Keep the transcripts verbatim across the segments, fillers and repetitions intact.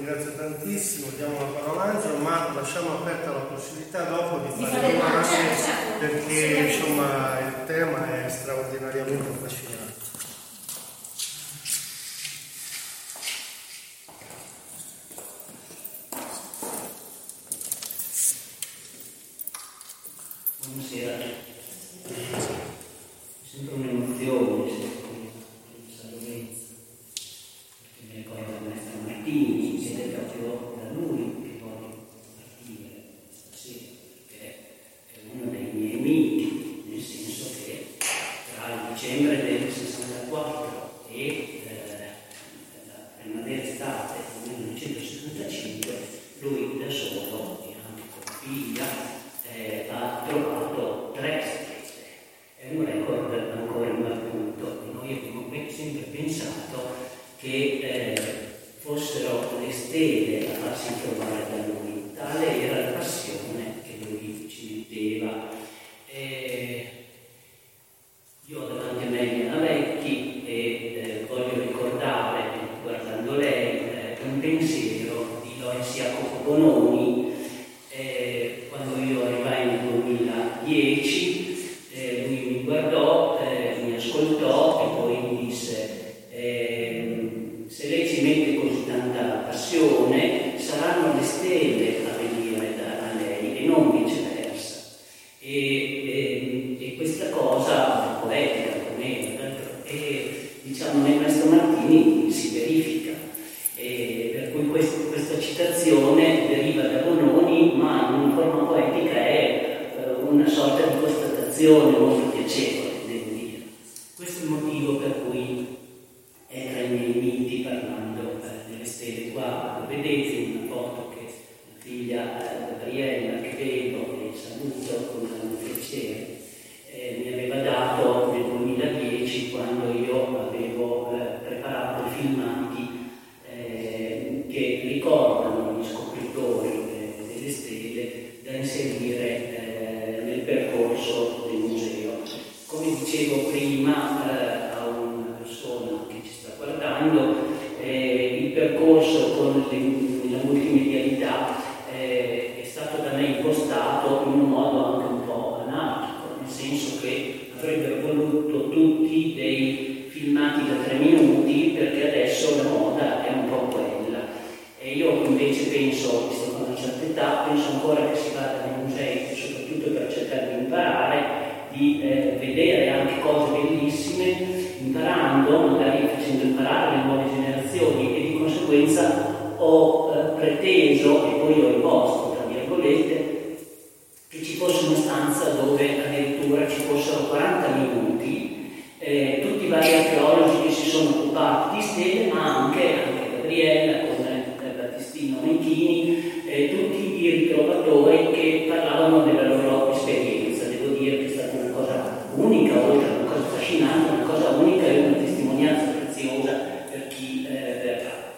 ringrazio tantissimo, diamo la parola a Angelo, ma lasciamo aperta la possibilità dopo di fare domande, perché insomma il tema è straordinariamente affascinante. Buonasera, sempre un'emozione, perché mi ricordo il maestro Martini, ed è proprio da lui che voglio partire stasera, perché è uno dei miei miti, nel senso che tra il dicembre del sessantaquattro e eh, la primavera estate del millenovecentosettantacinque, lui da solo, e anche con figlia, Eh, ha trovato tre stelle. È un record ancora imbattuto. Noi abbiamo sempre pensato che eh, fossero le stelle a farsi trovare da lui. Tale era la passione che lui ci metteva. Eh, io ho davanti a me Liana Vecchi e eh, voglio ricordare, guardando lei, eh, un pensiero di Lois Jacopo Bononi. Eh, quando io arrivai nel duemiladieci, eh, lui mi guardò, eh, mi ascoltò e poi mi disse eh, se lei ci mette così tanta passione saranno le stelle a venire da, da lei e non viceversa. E, e, e questa cosa è poetica come e diciamo nel maestro Martini si verifica. E per cui questo, questa citazione deriva da Bononi, ma in forma poetica è eh, una sorta di constatazione molto piacevole, devo dire. Questo è il motivo per cui è tra i miei miti, parlando eh, delle stelle. Qua vedete una foto che la figlia eh, Gabriella, che vedo e saluto con grande piacere, eh, mi aveva dato nel duemiladieci, quando io avevo eh, preparato i filmati che ricordano gli scopritori eh, delle stelle da inserire eh, nel percorso del museo. Come dicevo prima eh, a una persona che ci sta guardando, eh, il percorso con le, la multimedialità eh, è stato da me impostato in un modo anche un po' anarchico, nel senso che avrebbero voluto tutti dei filmati da tre minuti, perché adesso la moda è un po' quella. E io invece penso, visto con una certa età, penso ancora che si vada nei musei, soprattutto per cercare di imparare, di eh, vedere anche cose bellissime, imparando, magari facendo imparare le nuove generazioni, e di conseguenza ho eh, preteso, e poi ho imposto, tra virgolette, che ci fosse una stanza dove addirittura ci fossero quaranta minuti, eh, tutti i vari archeologi che si sono occupati di stelle, ma anche, anche Gabriella con Battistino Menchini, eh, tutti i ritrovatori che parlavano della loro esperienza. Devo dire che è stata una cosa unica, oltre a una cosa affascinante, una cosa unica e una testimonianza preziosa per chi eh, verrà.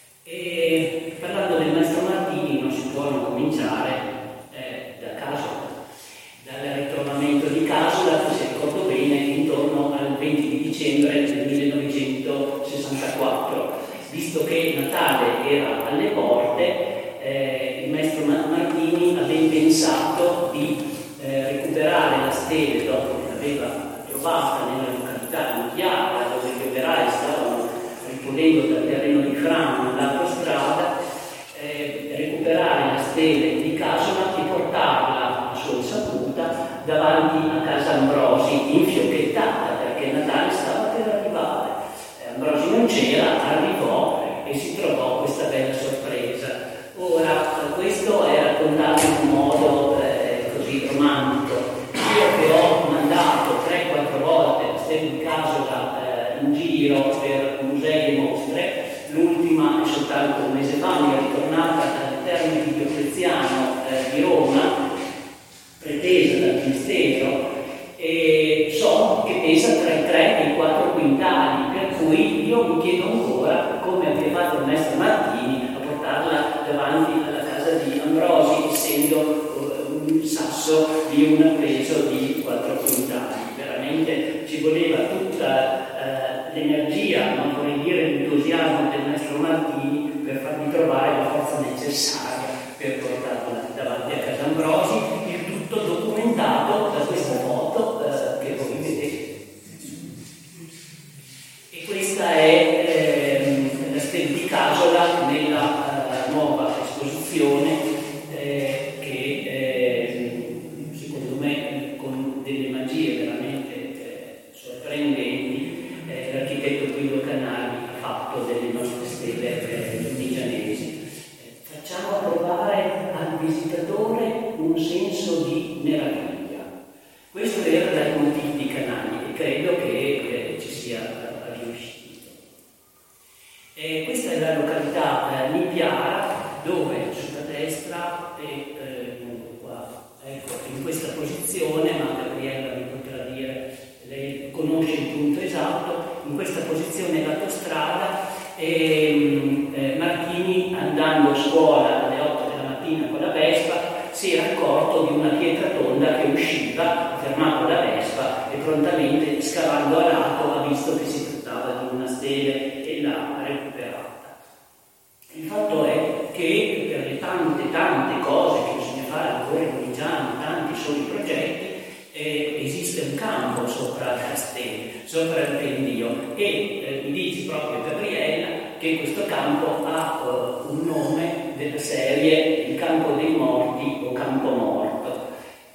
E parlando del maestro Martini non si può non cominciare eh, da Casola, dal ritrovamento di Casola, che se ricordo bene intorno al venti di dicembre del millenovecentosessantaquattro. Visto che Natale era alle porte, eh, il maestro Martini aveva pensato di eh, recuperare la stele dopo che l'aveva trovata nella località di Chiara, dove gli operai stavano ripulendo dal terreno di Frano l'autostrada, eh, recuperare la stele di Casola e portarla a sua insaputa davanti a casa Ambrosi, infiocchettata, perché Natale stava per arrivare. Ambrosi non c'era, arrivò e si trovò questa bella sorpresa. Ora, questo è raccontato in un modo eh, così romantico. Io che ho mandato tre quattro volte la stella di Casola eh, in giro per musei e mostre, l'ultima è soltanto un mese fa, mi è ritornata dal Terme di Diocleziano eh, di Roma, pretesa dal Ministero, e so che pesa tra i tre e i quattro quintali, per cui io mi chiedo ancora come abbia fatto il maestro Martini a portarla davanti alla casa di Ambrosi, essendo un sasso di un peso di quattro quintali. Veramente ci voleva tutta eh, l'energia, ma vorrei dire l'entusiasmo del maestro Martini per farmi trovare la necessaria per portarla davanti a Casa Ambrosi, il tutto documentato da questa foto eh, che voi vedete. E questa è eh, la stella di Casola nella uh, nuova esposizione eh, che eh, secondo me con delle magie veramente eh, sorprendenti eh, l'architetto Guido Canali ha fatto delle nostre stelle eh, lunigianesi. Eh, facciamo provare al visitatore un senso di meraviglia. Questo era dal motivo di Canali e credo che eh, ci sia riuscito. E questa è la località eh, Nipiara, dove sulla destra è eh, qua, ecco, in questa posizione, ma Gabriella mi potrà dire, lei conosce il punto esatto, in questa posizione l'autostrada e eh, Martini, andando a scuola alle otto della mattina con la Vespa, si era accorto di una pietra tonda che usciva, ha fermato la Vespa e prontamente, scavando a lato, ha visto che si trattava di una stele e l'ha recuperata. Il fatto è che per le tante tante cose che bisogna fare ancora in Lunigiana, tanti soli progetti, eh, esiste un campo sopra la stele, sopra il pendio, e eh, mi dice proprio Gabriella che questo campo ha uh, un nome della serie il campo dei morti o campo morto,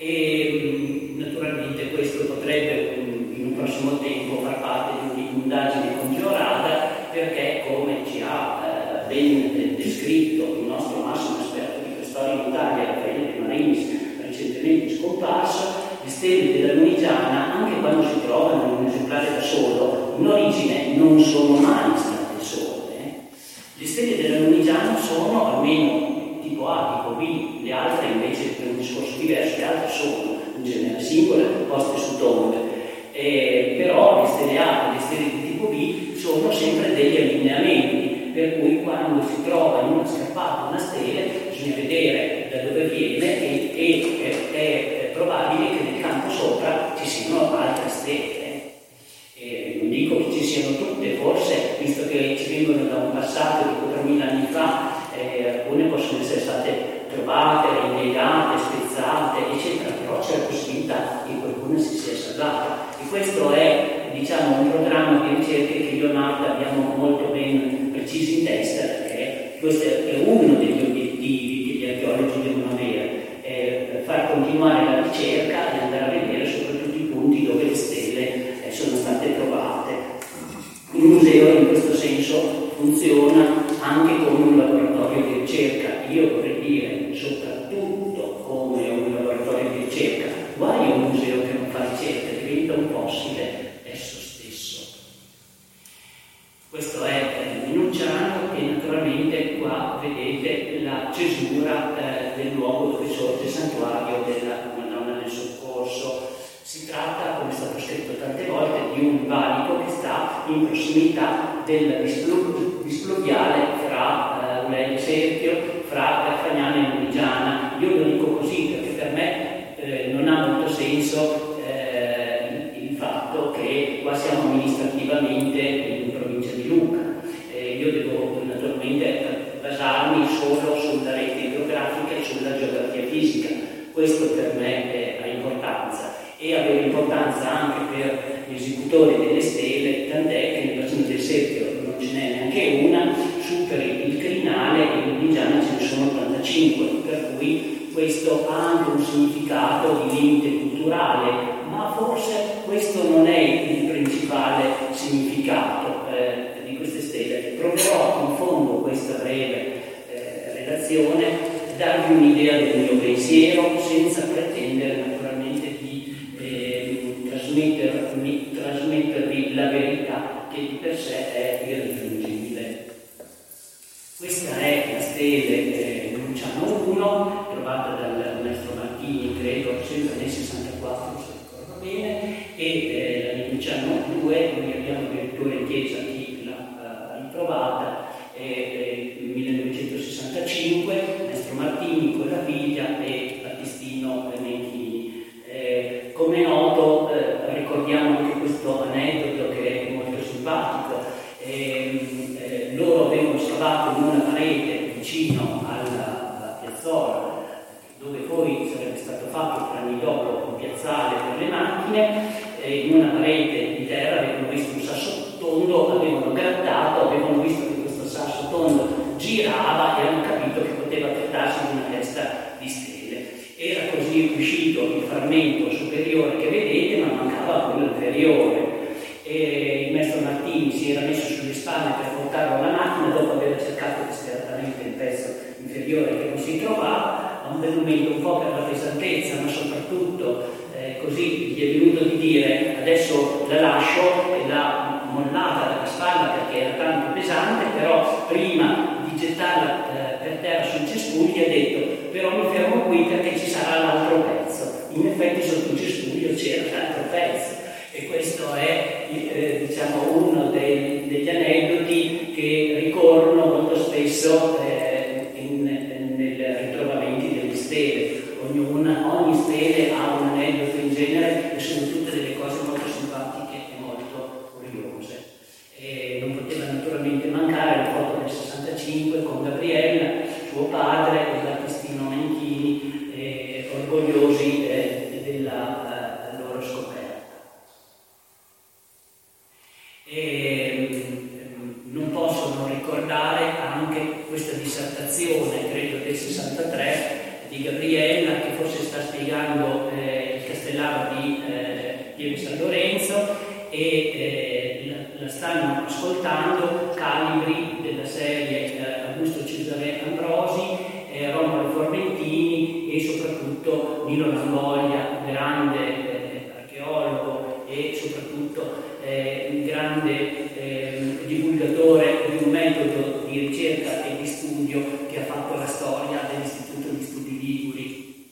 e mh, naturalmente questo potrebbe mh, in un prossimo tempo far parte di un'indagine congiurata, perché come ci ha uh, ben descritto il nostro massimo esperto di storia in Italia, Raffaele De Marinis, recentemente scomparso, le stelle della Lunigiana, anche quando si trovano in un esemplare da solo, in origine non sono mai state sole. Le stelle della Lunigiana sono almeno tipo A, tipo B, le altre invece per un discorso diverso, le altre sono in genere singole, poste su tombe, eh, però le stelle A e le stelle di tipo B sono sempre degli allineamenti, per cui quando si trova in una scarpata una stella bisogna vedere da dove viene e, e è, è probabile che nel campo sopra ci siano altre stelle. Eh, non dico che ci siano tutte, forse, visto che ci vengono da un passato di quattromila anni fa, eh, alcune possono essere state trovate, impiegate, spezzate, eccetera, però c'è la possibilità che qualcuno si sia salvata. E questo è, diciamo, un programma di ricerche che io e Marta abbiamo molto ben preciso in testa, perché questo è uno degli obiettivi che gli archeologi devono avere, è far continuare la ricerca e andare a vedere soprattutto i punti dove le stelle sono state trovate. Il museo in questo senso funziona anche come un laboratorio di ricerca, io vorrei dire soprattutto come un laboratorio di ricerca. Guai un museo che non fa ricerca, diventa un fossile esso stesso. Questo è eh, Minucciano, e naturalmente qua vedete la cesura eh, del luogo dove sorge il santuario della Madonna del Soccorso. Si tratta, come è stato scritto tante volte, di un valico che sta in prossimità del displuviale fra uh, Ulerio Serchio, fra Carfagnano e Lunigiana. Io lo dico così perché per me eh, non ha molto senso eh, il, il fatto che qua siamo amministrativamente in provincia di Lucca. Eh, io devo naturalmente basarmi solo sulla rete idrografica e sulla geografia fisica. Questo per me eh, ha importanza. E aveva importanza anche per gli esecutori delle stele, tant'è che nel bacino del Serchio non ce n'è neanche una, superi il Crinale e in Lunigiana ce ne sono ottantacinque, per cui questo ha anche un significato di limite culturale, ma forse questo non è il principale significato eh, di queste stelle. Proverò in fondo questa breve eh, relazione a darvi un'idea del mio pensiero, senza pretendere naturalmente Trasmettervi, trasmettervi la verità che di per sé è irraggiungibile. Questa è la stele eh, Luciano uno, trovata dal maestro Martini, credo, sempre nel sessantaquattro, se ricordo bene, e eh, la Luciano due, noi abbiamo addirittura in chiesa chi l'ha uh, ritrovata, eh, nel millenovecentosessantacinque, il maestro Martini con la figlia e Battistino Menchini. Eh, come è noto, eh, ricordiamo anche questo aneddoto che è molto simpatico. Eh, eh, loro avevano scavato in una parete vicino alla girava e hanno capito che poteva trattarsi di una testa di stele. Era così uscito il frammento superiore che vedete, ma mancava quello inferiore. E il maestro Martini si era messo sulle spalle per portarlo alla macchina dopo aver cercato disperatamente il pezzo inferiore che non si trovava. A un bel momento, un po' per la pesantezza, ma soprattutto eh, così gli è venuto di dire: adesso la lascio, e l'ha mollata dalla spalla perché era tanto pesante, però prima di gettarla eh, per terra sul cespuglio gli ha detto: però mi fermo qui perché ci sarà l'altro pezzo. In effetti sotto il cespuglio c'era l'altro pezzo, e questo è eh, diciamo uno dei, degli aneddoti che ricorrono molto spesso eh, in, nel ritrovamenti delle stele. Ognuna, ogni stele ha un aneddoto in genere, e sono tutte delle cose molto simpatiche e molto curiose. E non poteva naturalmente mancare la foto del sessantacinque con Gabriella, suo padre, e Battistino Menchini, eh, orgogliosi eh, della eh, loro scoperta. E, non posso non ricordare anche questa dissertazione, credo del sessantatré, di Gabriella, che forse sta spiegando eh, il Castellano di eh, Pieve San Lorenzo, e eh, la, la stanno ascoltando calibri della serie eh, Augusto Cesare Ambrosi, eh, Romolo Formentini e soprattutto Nino Langoglia, grande eh, archeologo e soprattutto eh, un grande eh, divulgatore di un metodo di ricerca e di studio che ha fatto la storia dell'Istituto di Studi Liguri.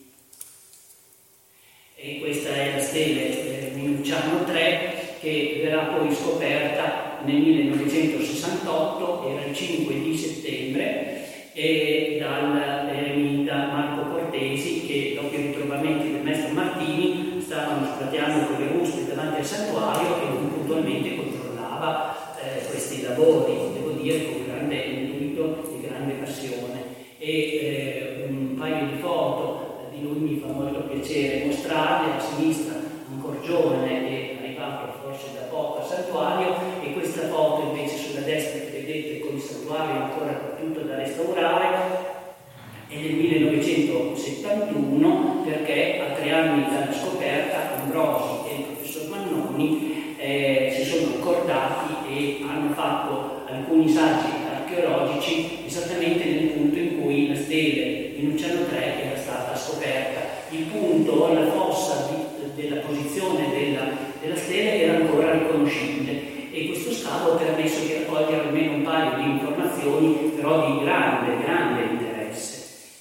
E questa è la stele eh, Minucciano tre, che verrà poi scoperta nel millenovecentosessantotto, era il cinque di settembre, e dall'eremita Marco Cortesi, che dopo i ritrovamenti del maestro Martini stavano splateando con le ruspe davanti al santuario, e lui puntualmente controllava eh, questi lavori, devo dire con grande intuito e grande passione. E eh, un paio di foto di lui mi fa molto piacere mostrarle. A sinistra, ancora giovane e arrivato forse da poco al santuario, e questa foto invece sulla destra che vedete con il santuario ancora tutto da restaurare è del millenovecentosettantuno, perché a tre anni dalla scoperta Ambrosi e il professor Mannoni eh, si sono accordati e hanno fatto alcuni saggi archeologici esattamente nel punto in cui la stele Minucciano tre era stata scoperta. Il punto, la fossa di, della posizione della, della stele era ancora riconoscibile, e questo scavo ha permesso di raccogliere almeno un paio di informazioni, però di grande, grande interesse.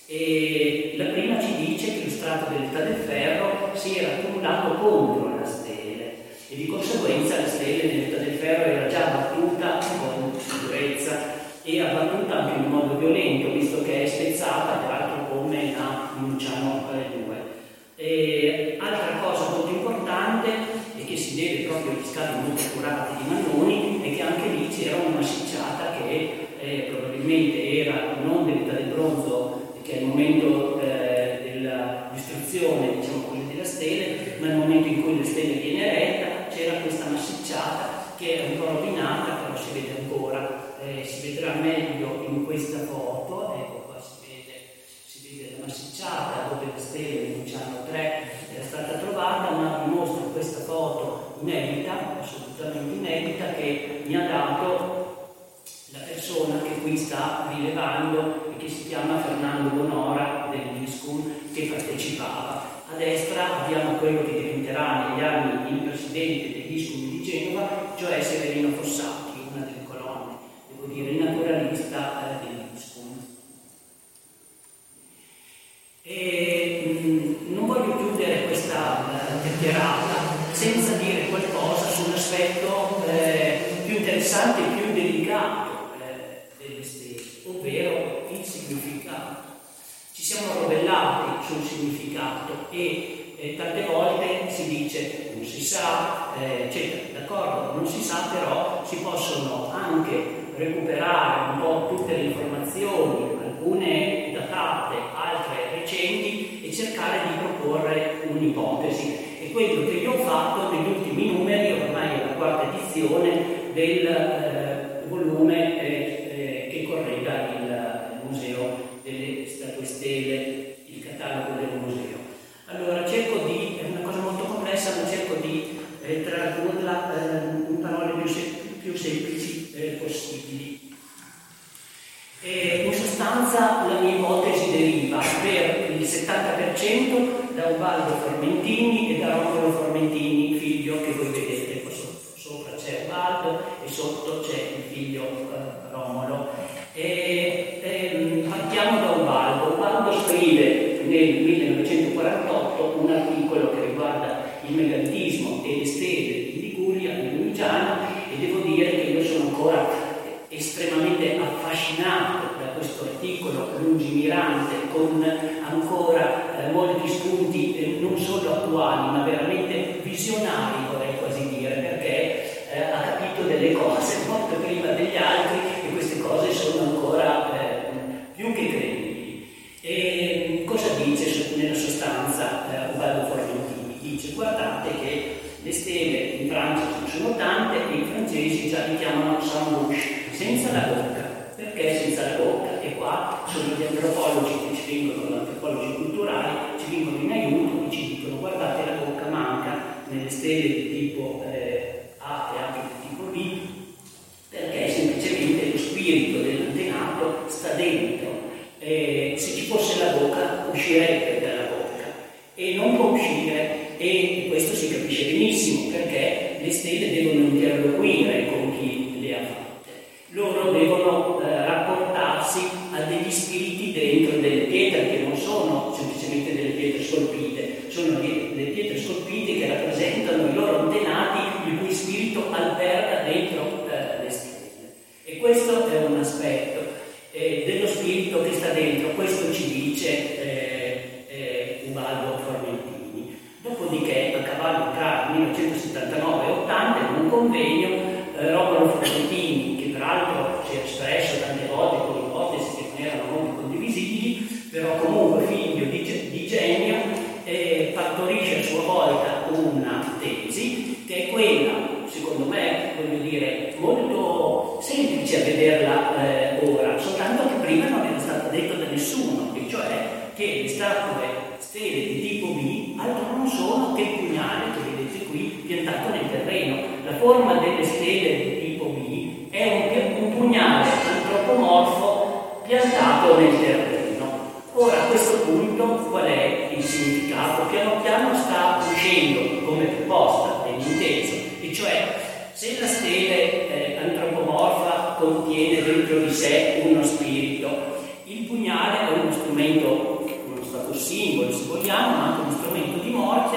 E la prima ci dice che lo strato dell'età del ferro si era accumulato contro la stele, e di conseguenza la stele dell'età del ferro era già battuta con sicurezza, e abbattuta anche in modo violento, visto che è spezzata, peraltro come la Minucciano due. E altra cosa molto importante, e che si deve proprio agli scavi molto accurati di Mannoni, è che anche lì c'era una massicciata che eh, probabilmente era non dell'età del bronzo, che è il momento eh, della distruzione, diciamo così, della stele, ma nel momento in cui la stele viene eretta c'era questa massicciata che è un po' rovinata, però si vede ancora. Eh, si vedrà meglio in questa foto, ecco qua si vede, si vede la massicciata dove la stele Minucciano tre era stata trovata, ma vi mostro questa foto inedita, assolutamente inedita, che mi ha dato la persona che qui sta rilevando e che si chiama Fernando Bonora dell'Iscum, che partecipava. A destra abbiamo quello che diventerà negli anni il presidente dell'Iscum di Genova, cioè Severino Fossati, una delle colonne, devo dire, il naturalista eh, dell'Iscum. E mh, non voglio chiudere questa uh, chiacchierata senza dire qualcosa sull'aspetto eh, più interessante e più delicato eh, delle stele, ovvero il significato. Ci siamo rovellati sul significato e eh, tante volte si dice non si sa, eh, eccetera. D'accordo, non si sa, però si possono anche recuperare un po' tutte le informazioni, alcune datate, altre recenti, e cercare di proporre un'ipotesi. E quello che io ho fatto negli ultimi numeri, ormai è la quarta edizione del eh, volume eh, eh, che correda il sostanza la mia ipotesi deriva per il settanta per cento da Ubaldo Formentini e da Romolo Formentini, figlio che voi vedete. Qua sopra c'è Ubaldo e sotto c'è il figlio eh, Romolo. E, e, partiamo da Ubaldo. Ubaldo scrive nel millenovecentoquarantotto un articolo che riguarda il megalitismo e le stele in Liguria, in Lunigiana, e devo dire che io sono ancora estremamente affascinato da questo articolo lungimirante, con ancora eh, molti spunti eh, non solo attuali ma veramente visionari, vorrei quasi dire, perché eh, ha capito delle cose molto prima degli altri e queste cose sono ancora eh, più che credibili. E cosa dice nella sostanza eh, Ubaldo Formentini? Dice: guardate che le stelle in Francia sono tante e i francesi già li chiamano sans bouche, senza la bocca. Perché senza la bocca? E qua sono gli antropologi che ci vengono, gli antropologi culturali, ci vengono in aiuto e ci dicono: guardate, la bocca manca nelle stelle di tipo eh, A e anche di tipo B, perché semplicemente lo spirito dell'antenato sta dentro. Eh, se ci fosse la bocca, uscirebbe dalla bocca e non può uscire. E questo si capisce benissimo, perché le stelle devono interloquire con chi le ha fatte. Loro devono eh, rapportarsi a degli spiriti dentro delle pietre, che non sono semplicemente delle pietre scolpite, sono delle pietre scolpite che rappresentano i loro antenati, il cui spirito alberga dentro eh, le stelle. E questo è un aspetto eh, dello spirito che sta dentro. Questo ci dice eh, eh, Ubaldo Formentini. Dopodiché, a cavallo tra il millenovecentosettantanove e ottanta, in un convegno, eh, Romolo Formentini, che peraltro si è espresso tante volte con ipotesi che non erano molto condivisibili, però comunque figlio di, di genio, eh, partorisce a sua volta una tesi che è quella, secondo me, voglio dire, molto semplice a vederla eh, ora, soltanto che prima non era stata detta da nessuno, e cioè che le statue stele di tipo B altro non sono che il pugnale che vedete qui piantato nel terreno. La forma delle stele di tipo B è un, un pugnale antropomorfo piantato nel terreno. Ora, a questo punto, qual è il significato? Piano piano sta uscendo come proposta dell'inteso, e cioè, se la stele eh, antropomorfa contiene dentro di sé uno spirito, il pugnale è uno strumento, stato simbolo se vogliamo, ma anche uno strumento di morte,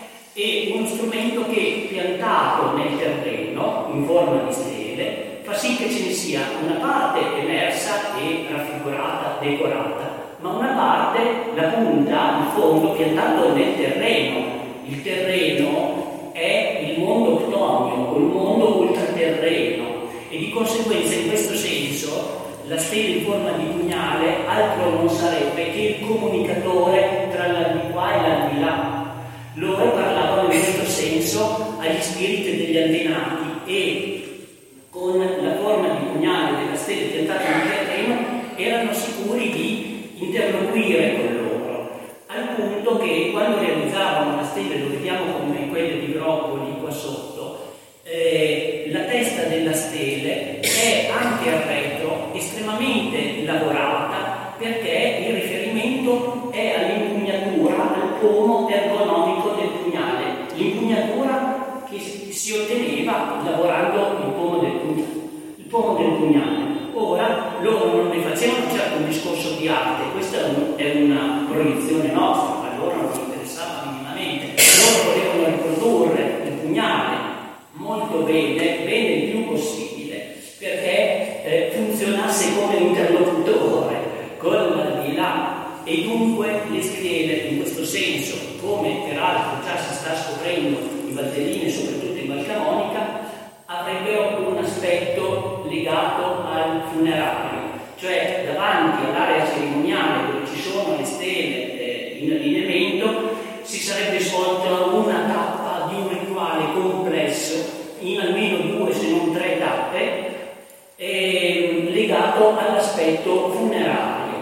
e uno strumento che, piantato nel terreno in forma di stele, fa sì che ce ne sia una parte emersa e raffigurata, decorata, ma una parte, la punta, il fondo, piantato nel terreno. Il terreno è il mondo ctonio, o il mondo ultraterreno, e di conseguenza, in questo senso, la stella in forma di pugnale altro non sarebbe che il comunicatore tra l'aldilà e l'aldilà. Loro parlavano in questo senso agli spiriti degli antenati e con la forma di pugnale della stella piantata nel terreno erano sicuri di interloquire con loro, al punto che quando realizzavano la stella, lo vediamo come quelle di Groppoli qua sotto, Eh, la testa della stele è anche al retro estremamente lavorata, perché il riferimento è all'impugnatura, al pomo ergonomico del pugnale, l'impugnatura che si otteneva lavorando il pomo del pugnale. Il pomo del pugnale. Ora loro non ne facevano certo un discorso di arte, questa è una proiezione nostra, ma loro non gli interessava minimamente. Loro volevano riprodurre il pugnale molto bene, bene il più possibile, perché eh, funzionasse come interlocutore con l'aldilà, e dunque le stele in questo senso, come peraltro già si sta scoprendo in Valtellina, soprattutto in Val Camonica, avrebbero un aspetto legato al funerario, cioè davanti all'area cerimoniale dove ci sono le stele eh, in allineamento si sarebbe svolta una tappa di un rituale complesso in almeno due se non tre tappe eh, legato all'aspetto funerario.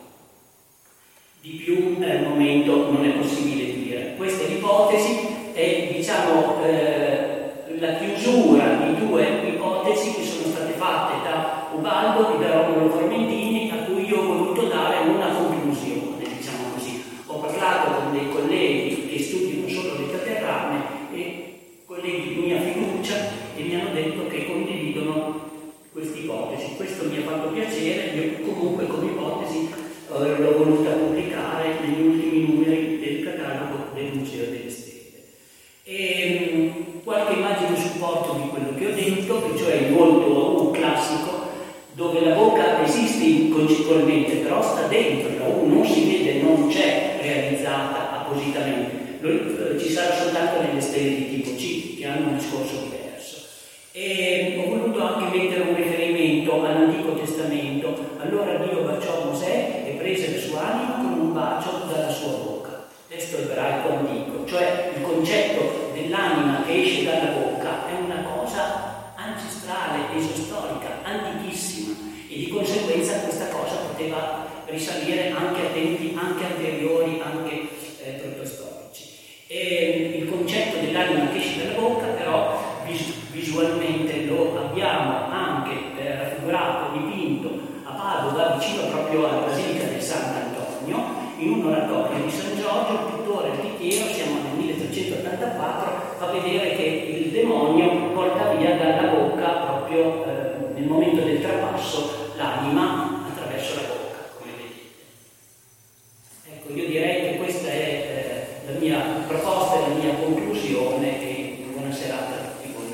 Di più al momento non è possibile dire. Questa è l'ipotesi, è diciamo eh, la chiusura di due ipotesi che sono state fatte da Ubaldo e da Romolo Formentini, a cui io ho voluto sta dentro, non si vede, non c'è realizzata appositamente. Ci sarà soltanto nelle stelle di tipo C, che hanno un discorso diverso. E ho voluto anche mettere un riferimento all'Antico Testamento. Allora Dio baciò Mosè e prese la sua anima con un bacio dalla sua bocca. Testo ebraico antico, cioè il concetto dell'anima che esce dalla bocca è una cosa ancestrale, esostorica, antichissima, e di conseguenza questa cosa poteva risalire anche a tempi anche anteriori, anche eh, protostorici. E il concetto dell'anima che esce dalla bocca però vis- visualmente lo abbiamo anche eh, raffigurato, dipinto a Padova, vicino proprio alla Basilica del Sant'Antonio, in un oratorio di San Giorgio. Il pittore Altichiero, siamo nel milletrecentottantaquattro, fa vedere che il demonio porta via dalla bocca, proprio eh, nel momento del trapasso, l'anima attraverso la bocca, come vedete. Ecco, io direi che questa è eh, la mia proposta e la mia conclusione.